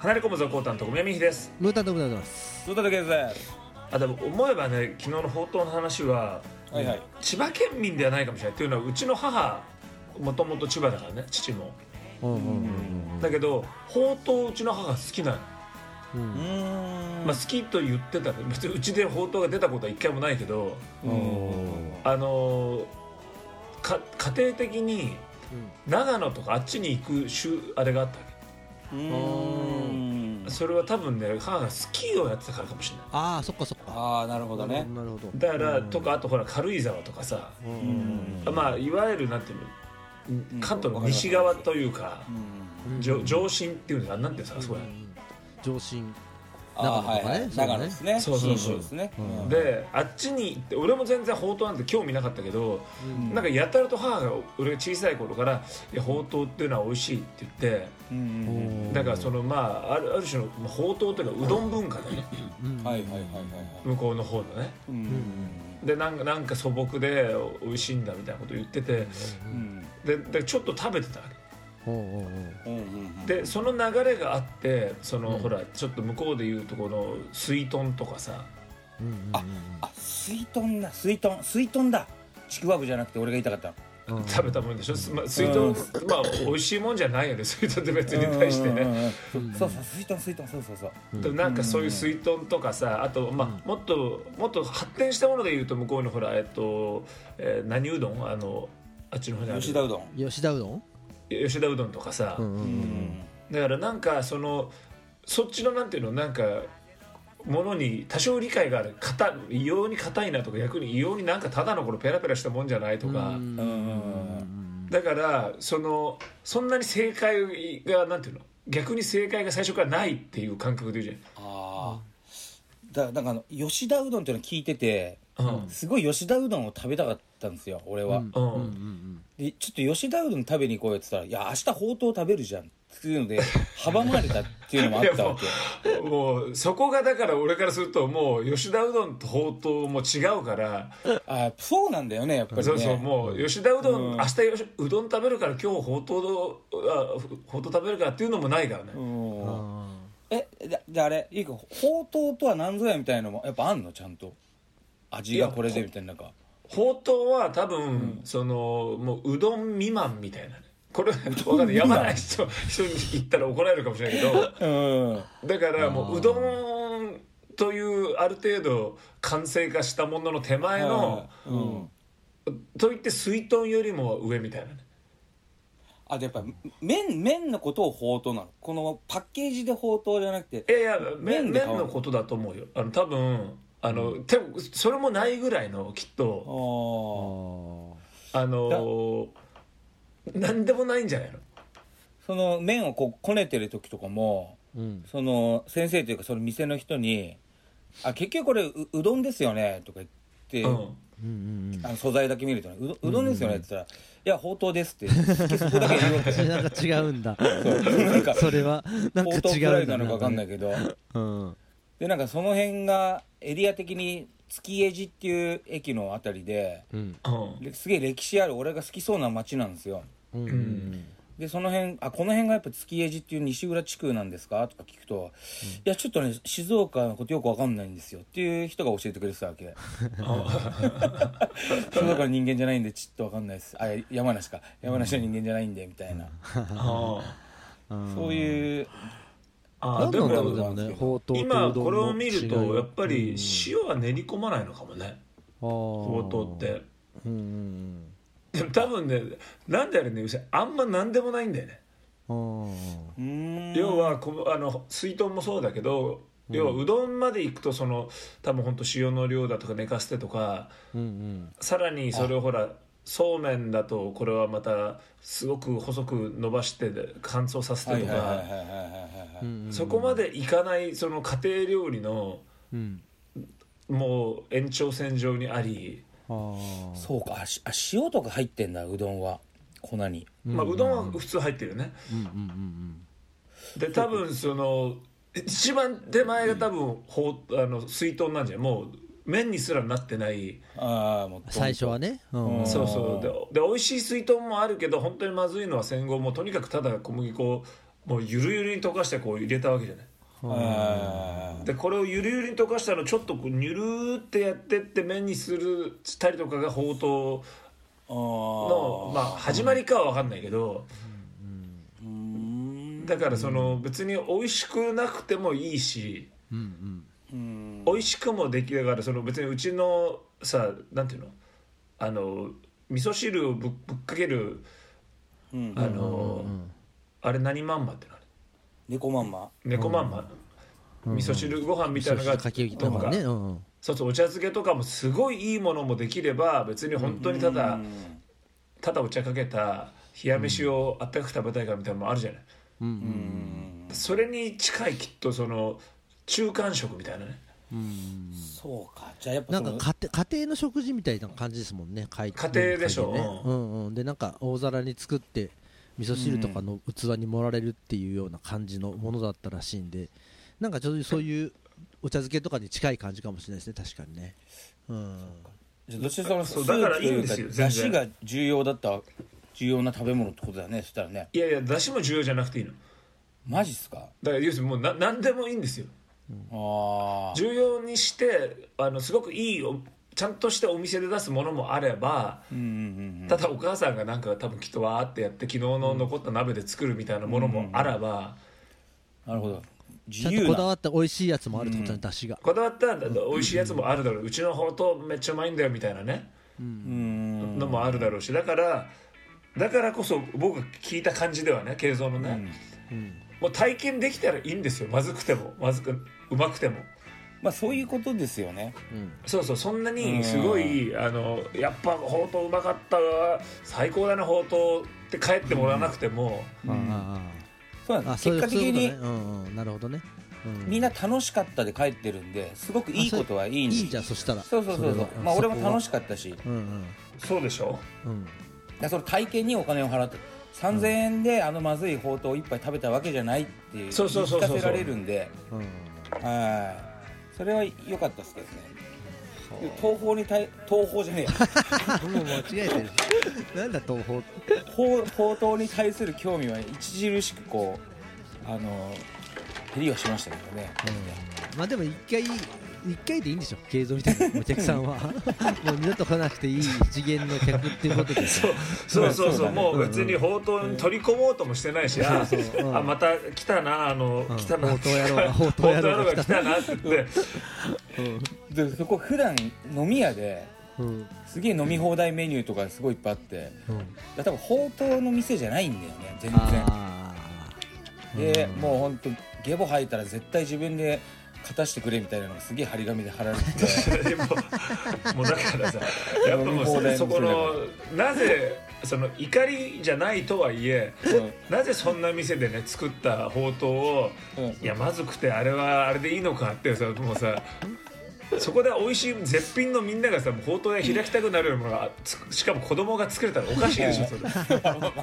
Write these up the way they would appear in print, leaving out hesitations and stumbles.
離れ込むぞコータンと宮美です。 ムータンとムータンです。 そうだけです。 でも思えばね、昨日のほうとうの話は、 はいはい、 千葉県民ではないかもしれない。というのはうちの母もともと千葉だからね、父も、だけどほうとううちの母好きなの。好きと言ってた。別にうちでほうとうが出たことは一回もないけど、家庭的に長野とかあっちに行くあれがあったわけ。それは多分ね、母がスキーをやってたからかもしれない。 ああ、そっかそっか。 ああ、なるほどね。 なるほど。 だからとか、あとほら軽井沢とかさ、まあいわゆるなんていうの、関東の西側というか、上信っていうのがなんていうんですか、そうや。 上信。 長野とかね。長野ですね。 そうですね。 で、あっちに行って、俺も全然ほうとうなんて興味なかったけど、なんかやたらと母が、俺が小さい頃からいやほうとうっていうのは美味しいって言って、だからそのまあある種のほうとうというかうどん文化だね。向こうの方のね。でなんか素朴で美味しいんだみたいなことを言ってて、でちょっと食べてたわけ。でその流れがあって、その、ほらちょっと向こうでいうとこの水豚とかさ、 水豚だ、水豚だ、ちくわぶじゃなくて俺が言いたかった食べたもんでしょ。水豚、まあ美味しいもんじゃないよね、水豚って別に対してね。 そう水豚そうでもなんかそういう水豚とかさ、あとまあもっと発展したものでいうと、向こうのほら何うどん、あっちの方にある吉田うどんとかさ、だからなんかそっちのなんていうの、なんかものに多少理解がある、異様に硬いなとか、逆に異様になんかただのこのペラペラしたもんじゃないとか、だからそんなに正解がなんていうの、逆に正解が最初からないっていう感覚で言うじゃん。 だから吉田うどんっていうの聞いてて、すごい吉田うどんを食べたかったんですよ、俺は。でちょっと吉田うどん食べに行こうよって言ったら、いや明日ほうとう食べるじゃんっていうので阻まれたっていうのもあったわけ。 もうそこがだから俺からすると、もう吉田うどんとほうとうも違うから。 そうなんだよね、やっぱりね。 そうもう吉田うどん、明日うどん食べるから今日ほうとう食べるからっていうのもないからね。 じゃああれいいか、ほうとうとは何ぞやみたいなのもやっぱあんの、ちゃんと味がこれでみたいな。 ほうとうは多分、もううどん未満みたいなね。これ分かんない、山ない人に言ったら怒られるかもしれないけど、だからもううどんというある程度完成化したものの手前の、といって水豚よりも上みたいなね。 でやっぱ麺のことをほうとうなの、このパッケージでほうとうじゃなくて。 いや麺のことだと思うよ。多分それもないぐらいの、きっと何でもないんじゃないの。 その麺をこねてる時とかも、その先生というかその店の人に結局これ うどんですよねとか言って、素材だけ見るとね、うどんですよねって言ったら、いやほうとうですってそこだけ言うわけ。 なんか違うんだ。 なんかそれはなんか違うんだ。 ほうとうくらいなのか分かんないけど、でなんかその辺がエリア的に月江寺っていう駅のあたりで、すげえ歴史ある俺が好きそうな町なんですよ。でその辺この辺がやっぱ月江寺っていう西浦地区なんですかとか聞くと、いやちょっとね静岡のことよく分かんないんですよっていう人が教えてくれてたわけ。静岡の人間じゃないんでちょっと分かんないです。山梨の人間じゃないんでみたいな。そういうでもね、 今これを見るとやっぱり塩は練り込まないのかもね、ほうとうって。でも多分ね、なんであれね、あんまなんでもないんだよね。要は水豚もそうだけど、要はうどんまで行くと多分本当塩の量だとか寝かせてとか、さらにそれをほらそうめんだとこれはまたすごく細く伸ばして乾燥させてとか、そこまでいかないその家庭料理の、もう延長線上にあり。 そうか、塩とか入ってんだ、うどんは粉に。 うどんは普通入ってるよね。で多分一番手前が多分水豚なんじゃん。もう麺にすらなってない。 最初はね。 そうで美味しい水豚もあるけど、本当にまずいのは戦後もうとにかくただ小麦粉もうゆるゆるに溶かしてこう入れたわけじゃない。でこれをゆるゆるに溶かしたのちょっとこうニュルってやってって麺にするしたりとかがほうとうのまあ始まりかは分かんないけど、だからその別に美味しくなくてもいいし、美味しくもできるからその別にうちのさなんていうの味噌汁をぶっかけるあれ何まんまってのあれ猫まんま味噌汁ご飯みたいなのがかけとかね、 そうそうお茶漬けとかもすごいいいものもできれば別に本当にただお茶かけた冷や飯をあったかく食べたいからみたいなのもあるじゃない。それに近いきっとその中間食みたいなね。 そうか。じゃあやっぱなんか家庭の食事みたいな感じですもんね。 家庭でしょ。 でなんか大皿に作って味噌汁とかの器に盛られるっていうような感じのものだったらしいんで、なんかちょっとそういうお茶漬けとかに近い感じかもしれないですね。確かにね。 じゃあどっちかスープというか出汁が重要な食べ物ってことだよね。そしたらね。 いやいや出汁も重要じゃなくていいの。 マジっすか。 だから要するにもう何でもいいんですよ。重要にしてすごくいいちゃんとしてお店で出すものもあれば、ただお母さんがなんか多分きっとわーってやって昨日の残った鍋で作るみたいなものもあらば、 なるほど。 ちゃんとこだわった美味しいやつもあるってことね。出汁がこだわった美味しいやつもあるだろう。うちのほうとうめっちゃうまいんだよみたいなねのもあるだろうし、だからこそ僕が聞いた感じではね、慶三のね、もう体験できたらいいんですよ。まずくてもうまくても。 まあそういうことですよね。 そうそんなにすごいやっぱほうとううまかったわ最高だねほうとうって帰ってもらわなくても、 そうなんです。結果的になるほどね。 みんな楽しかったで帰ってるんで、すごくいいことはいいんです。 いいじゃん。そしたらそうまあ俺も楽しかったし、 そうでしょ。 その体験にお金を払って3000円でまずいほうとうを一杯食べたわけじゃないっていう聞かせられるんで、それは良かったですけどね。東宝じゃねえもう間違えてるなんだ東宝ほうとうに対する興味は著しくこう減りはしましたけどね。 まあでも一回でいいんでしょ。慶三みたいなお客さんはもう二度と来なくていい次元の客っていうことでそうもう別にほうとうに取り込もうともしてないし、また来たな来たなほうとう野郎が来たなって言ってでそこ普段飲み屋ですげえ飲み放題メニューとかすごいいっぱいあって、多分ほうとうの店じゃないんだよね全然。でもうほんとゲボ吐いたら絶対自分で勝たしてくれみたいなのがすげえ張り紙で貼られててもうだからさやっぱもうそこのなぜその怒りじゃないとはいえ、なぜそんな店でね作ったほうとうを、いやまずくてあれはあれでいいのかってさ、もうさそこで美味しい絶品のみんながさほうとう屋開きたくなるようなものがしかも子供が作れたらおかしいでしょそれまあ確かに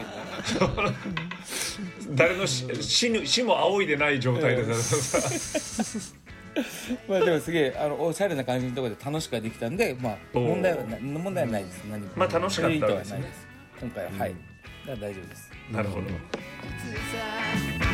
誰の死も仰いでない状態でさまあでもすげえおしゃれな感じのところで楽しくはできたんで、まあ問題はないです。 まあ楽しかったわけですね今回は。はい、だから大丈夫です。 なるほど。